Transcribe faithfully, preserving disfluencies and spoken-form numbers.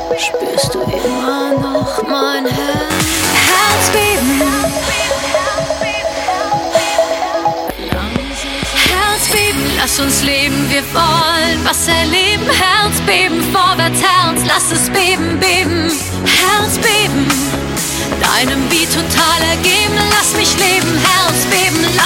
Spürst du immer noch mein Herz? Herzbeben, Herzbeben, lass uns leben, wir wollen was erleben. Herzbeben, vorwärts Herz, lass es beben, beben. Herzbeben, deinem Beat total ergeben, lass mich leben. Herzbeben,